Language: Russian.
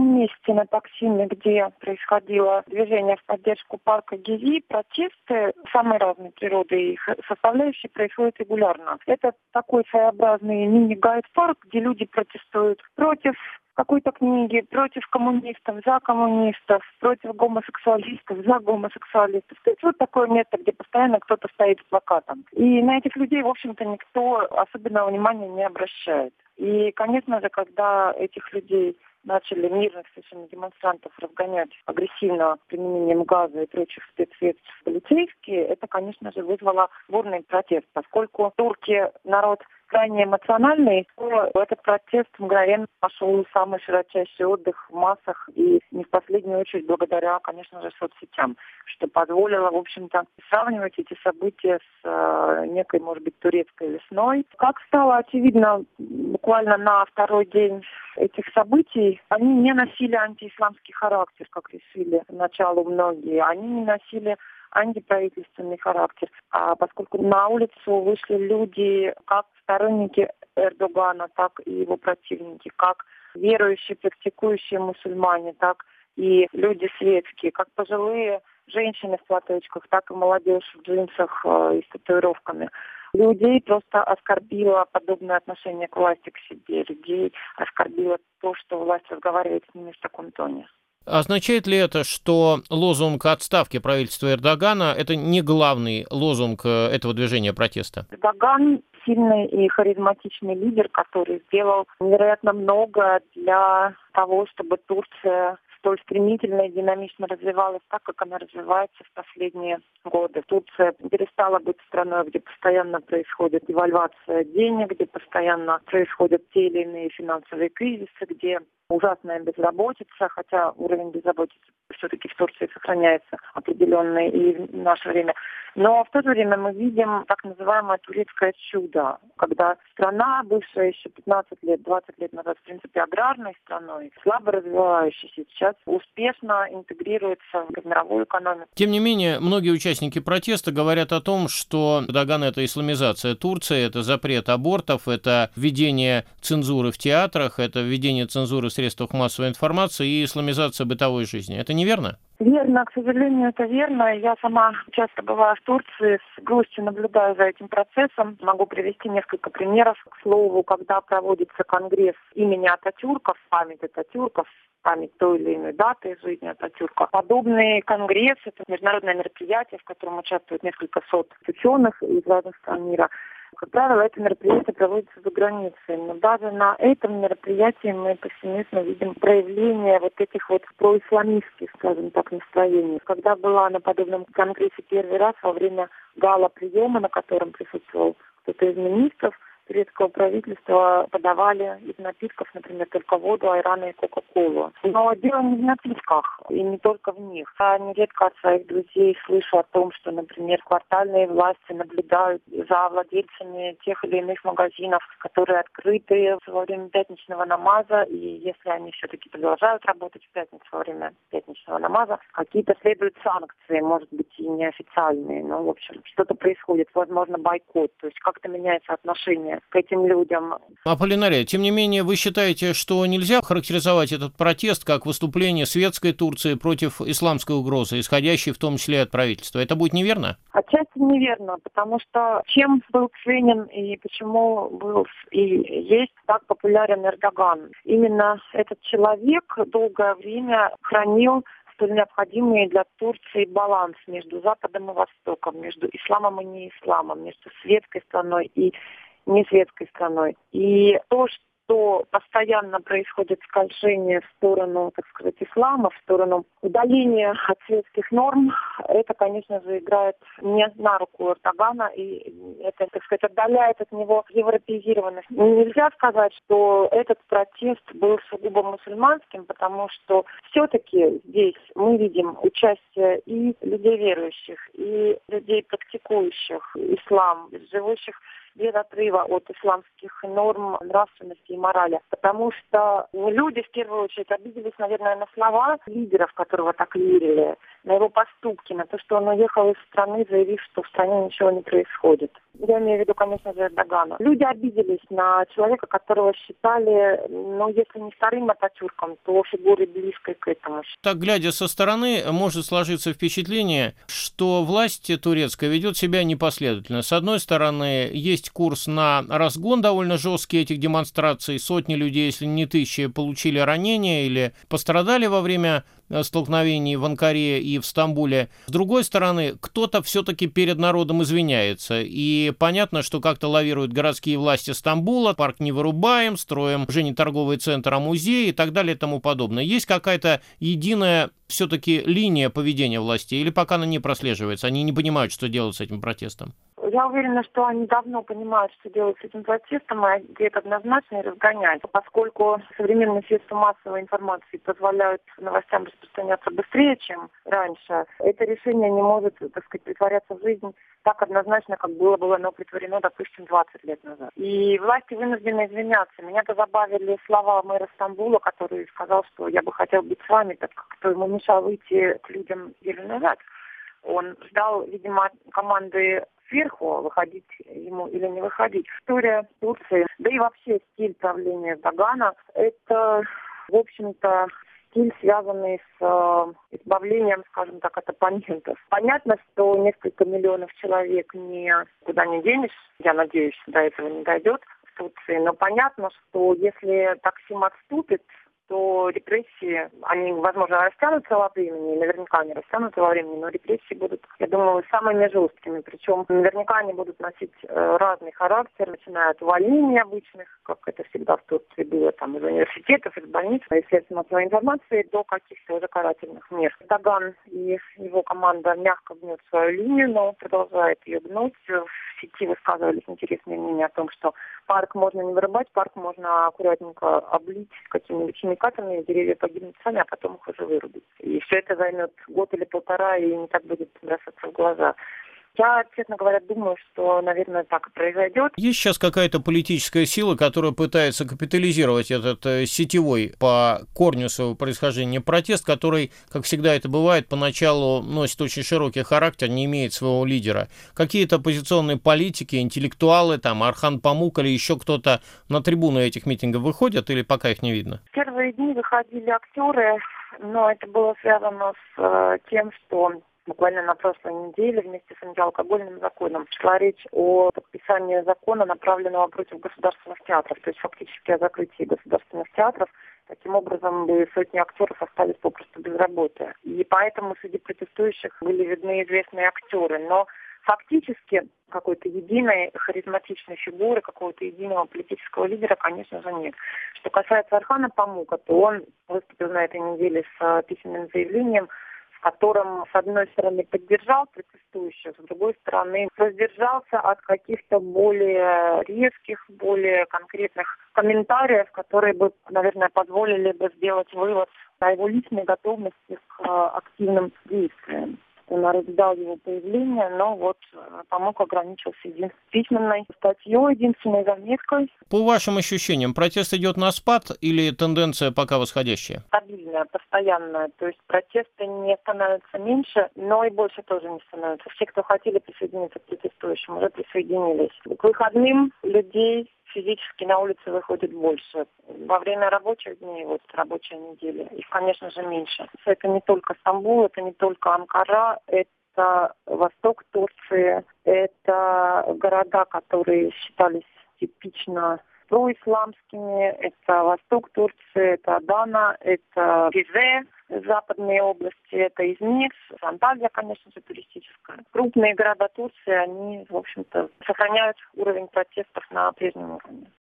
месте на Таксиме, где происходило движение в поддержку парка Гези, протесты самой разной природы и их составляющие происходят регулярно. Это такой своеобразный мини-гайд-парк, где люди протестуют против какой-то книги, против коммунистов, за коммунистов, против гомосексуалистов, за гомосексуалистов. То есть вот такое место, где постоянно кто-то стоит с плакатом. И на этих людей, в общем-то, никто особенного внимания не обращает. И, конечно же, когда этих людей начали мирных совершенно демонстрантов разгонять агрессивно применением газа и прочих спецсредств полицейские, это, конечно же, вызвало бурный протест. Поскольку турки народ крайне эмоциональный, то этот протест мгновенно пошел в самый широчайший отдых в массах и не в последнюю очередь благодаря, конечно же, соцсетям, что позволило, в общем-то, сравнивать эти события с некой, может быть, турецкой весной. Как стало очевидно буквально на второй день этих событий, они не носили антиисламский характер, как решили поначалу многие. Они не носили антиправительственный характер. А поскольку на улицу вышли люди, как сторонники Эрдогана, так и его противники, как верующие, практикующие мусульмане, так и люди светские, как пожилые женщины в платочках, так и молодежь в джинсах и с татуировками. Людей просто оскорбило подобное отношение к власти, к себе. Людей оскорбило то, что власть разговаривает с ними в таком тоне. Означает ли это, что лозунг отставки правительства Эрдогана – это не главный лозунг этого движения протеста? Эрдоган – сильный и харизматичный лидер, который сделал невероятно много для того, чтобы Турция столь стремительно и динамично развивалась так, как она развивается в последние годы. Турция перестала быть страной, где постоянно происходит девальвация денег, где постоянно происходят те или иные финансовые кризисы, где ужасная безработица, хотя уровень безработицы все-таки в Турции сохраняется определенный и в наше время. Но в то же время мы видим так называемое турецкое чудо, когда страна, бывшая еще 15 лет, 20 лет назад, в принципе, аграрной страной, слабо развивающейся, сейчас успешно интегрируется в мировую экономику. Тем не менее, многие участники протеста говорят о том, что Эрдоган – это исламизация Турции, это запрет абортов, это введение цензуры в театрах, это введение цензуры в средствах массовой информации и исламизация бытовой жизни. Это неверно? Верно, к сожалению, это верно. Я сама часто бываю в Турции, с грустью наблюдаю за этим процессом. Могу привести несколько примеров. К слову, когда проводится конгресс имени Ататюрка, в память Ататюрка, в память той или иной даты из жизни Ататюрка. Подобный конгресс – это международное мероприятие, в котором участвуют несколько сот ученых из разных стран мира. Как правило, это мероприятие проводится за границей, но даже на этом мероприятии мы повсеместно видим проявление вот этих вот происламистских, скажем так, настроений. Когда была на подобном конгрессе первый раз во время гала-приема, на котором присутствовал кто-то из министров турецкого правительства, подавали из напитков, например, только воду, айран и кока-колу. Но дело не в напитках, и не только в них. Я нередко от своих друзей слышу о том, что, например, квартальные власти наблюдают за владельцами тех или иных магазинов, которые открыты во время пятничного намаза, и если они все-таки продолжают работать в пятницу во время пятничного намаза, какие-то следуют санкции, может быть, и неофициальные, но, в общем, что-то происходит, возможно, бойкот, то есть как-то меняется отношение к этим людям. Аполлинария, тем не менее, вы считаете, что нельзя характеризовать этот протест как выступление светской Турции против исламской угрозы, исходящей в том числе от правительства? Это будет неверно? Отчасти неверно, потому что чем был ценен и почему был и есть так популярен Эрдоган? Именно этот человек долгое время хранил столь необходимый для Турции баланс между Западом и Востоком, между исламом и неисламом, между светской страной и несветской страной. И то, что постоянно происходит скольжение в сторону, так сказать, ислама, в сторону удаления от светских норм, это, конечно же, играет не на руку Эрдогана, и это, так сказать, отдаляет от него европеизированность. Нельзя сказать, что этот протест был сугубо мусульманским, потому что все-таки здесь мы видим участие и людей верующих, и людей, практикующих ислам, живущих без отрыва от исламских норм нравственности и морали. Потому что люди в первую очередь обиделись, наверное, на слова лидеров, которого так верили, на его поступки, на то, что он уехал из страны, заявив, что в стране ничего не происходит. Я имею в виду, конечно же, Эрдогана. Люди обиделись на человека, которого считали, если не вторым Ататюрком, то фигурой близкой к этому. Так, глядя со стороны, может сложиться впечатление, что власть турецкая ведет себя непоследовательно. С одной стороны, есть курс на разгон довольно жесткий этих демонстраций. Сотни людей, если не тысячи, получили ранения или пострадали во время столкновений в Анкаре и в Стамбуле. С другой стороны, кто-то все-таки перед народом извиняется. И понятно, что как-то лавируют городские власти Стамбула, парк не вырубаем, строим уже не торговый центр, а музей и так далее и тому подобное. Есть какая-то единая все-таки линия поведения властей или пока она не прослеживается? Они не понимают, что делать с этим протестом? Я уверена, что они давно понимают, что делать с этим протестом, и это однозначно и разгоняют. Поскольку современные средства массовой информации позволяют новостям распространяться быстрее, чем раньше, это решение не может, притворяться в жизнь так однозначно, как было оно притворено, допустим, 20 лет назад. И власти вынуждены извиняться. Меня позабавили слова мэра Стамбула, который сказал, что я бы хотел быть с вами, так как кто ему мешал выйти к людям неделю назад. Он ждал, видимо, команды сверху, выходить ему или не выходить. История Турции, да и вообще стиль правления Эрдогана, это, в общем-то, стиль, связанный с избавлением, скажем так, от оппонентов. Понятно, что несколько миллионов человек никуда не денешь, я надеюсь, до этого не дойдет в Турции, но понятно, что если Таксим отступит, то репрессии, они, возможно, растянутся во времени, наверняка они растянутся во времени, но репрессии будут, я думаю, самыми жесткими. Причем наверняка они будут носить разный характер, начиная от увольнений обычных, как это всегда в Турции было, там, из университетов, из больниц, из средств массовой информации, до каких-то уже карательных мер. Эрдоган и его команда мягко гнет свою линию, но продолжает ее гнуть. В сети высказывались интересные мнения о том, что парк можно не вырубать, парк можно аккуратненько облить какими-нибудь химикатами, деревья погибнут сами, а потом их уже вырубить. И все это займет год или полтора, и не так будет бросаться в глаза. Я, честно говоря, думаю, что, наверное, так и произойдет. Есть сейчас какая-то политическая сила, которая пытается капитализировать этот сетевой по корню своего происхождения протест, который, как всегда это бывает, поначалу носит очень широкий характер, не имеет своего лидера. Какие-то оппозиционные политики, интеллектуалы, там, Архан Памук или еще кто-то на трибуны этих митингов выходят или пока их не видно? В первые дни выходили актеры, но это было связано с тем, что буквально на прошлой неделе вместе с антиалкогольным законом шла речь о подписании закона, направленного против государственных театров, то есть фактически о закрытии государственных театров. Таким образом, сотни актеров остались попросту без работы. И поэтому среди протестующих были видны известные актеры. Но фактически какой-то единой харизматичной фигуры, какого-то единого политического лидера, конечно же, нет. Что касается Архана Памука, то он выступил на этой неделе с письменным заявлением, в котором, с одной стороны, поддержал протестующих, с другой стороны, воздержался от каких-то более резких, более конкретных комментариев, которые бы, наверное, позволили бы сделать вывод о его личной готовности к активным действиям. Он ожидал его появления, но Памук ограничился письменной статьей, единственной заметкой. По вашим ощущениям, протест идет на спад или тенденция пока восходящая? Стабильная, постоянная. То есть протесты не становятся меньше, но и больше тоже не становятся. Все, кто хотели присоединиться к протестующим, уже присоединились. К выходным людей физически на улице выходит больше. Во время рабочих дней, рабочей недели, их, конечно же, меньше. Это не только Стамбул, это не только Анкара, это восток Турции, это города, которые считались типично происламскими, это восток Турции, это Адана, это Rize, западные области, это Измир, Анталия, конечно же, туристическая. Крупные города Турции, они, в общем-то, сохраняют уровень протестов на прежнем уровне.